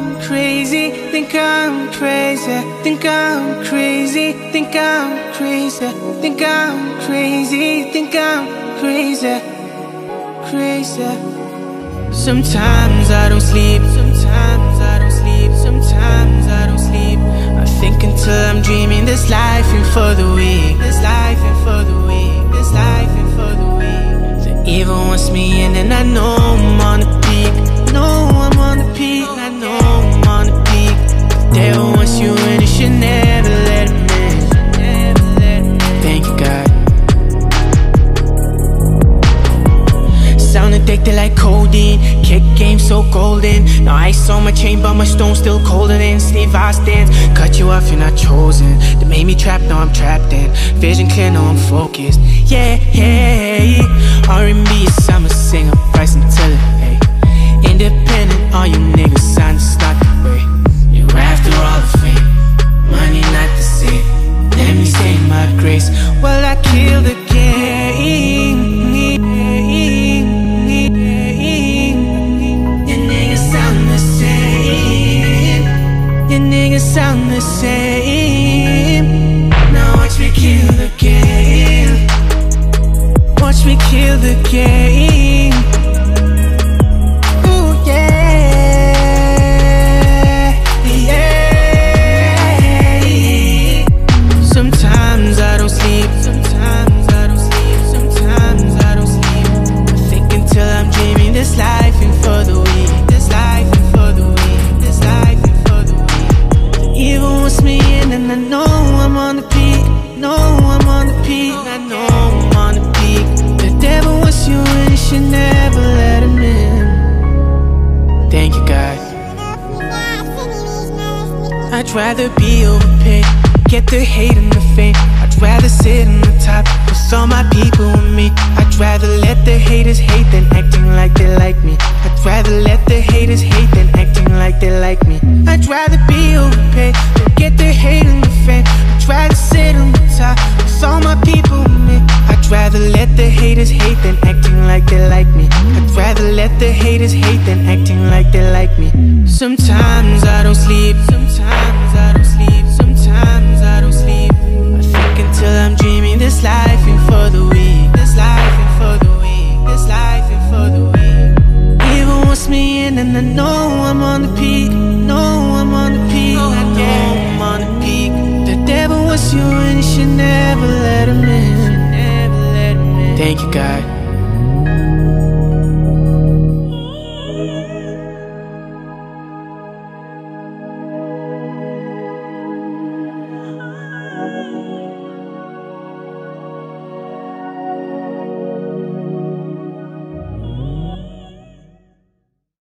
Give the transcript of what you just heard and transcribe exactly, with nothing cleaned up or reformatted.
I'm crazy, think I'm crazy, think I'm crazy, think I'm crazy, think I'm crazy, think I'm crazy, crazy. Sometimes I don't sleep, sometimes I don't sleep, sometimes I don't sleep. I think until I'm dreaming this life ain't for the weak, this life ain't for the weak, this life ain't for the weak. The evil wants me in and I know I'm on the peak, know I'm on the peak, I know I'm on the peak. The devil wants you in, you should never let him in. Thank you, God. Sound addicted like codeine, kick game so golden. Now ice on my chain but my stone still colder than Steve Austin's. Cut you off, you're not chosen. That made me trapped, now I'm trapped in. Vision clear, now I'm focused. Yeah, yeah, R and B is summer singer, Bryson Tiller, hey. Independent, all you niggas sign to start the way. You're after all the fame, money not the same. Let me say my grace while I kill the game. Niggas sound the same. Now watch me kill the game. Watch me kill the game. Ooh yeah, yeah. Sometimes I don't sleep, sometimes I don't sleep, sometimes I don't sleep. I think until I'm dreaming this life ain't for the weak, this life ain't for the weak, this life ain't for the weak. Evil wants me in and I know I'm on the peak, know I'm on the peak, I know I'm on the peak. The devil wants you in, you should never let him in. Thank you, God. I'd rather be overpaid, get the hate and the fame. I'd rather sit on the top with all my people with me. I'd rather let the haters hate than acting like they like me. I'd rather let the haters hate than acting like they like me. I'd rather be overpaid than get the hate and the fame. I'd rather sit on the top with all my people with me. I'd rather let the haters hate than acting like they like me. I'd rather let the haters hate than acting like they like me. Sometimes I don't sleep, sometimes I don't sleep, sometimes I don't sleep. I think until I'm dreaming this life ain't for the weak, this life ain't for the weak, this life ain't for the weak. Evil wants me in and I know I'm on the peak, know I'm on the peak, I know I'm on the peak. The devil wants you in, you should never let him in. Thank you, God.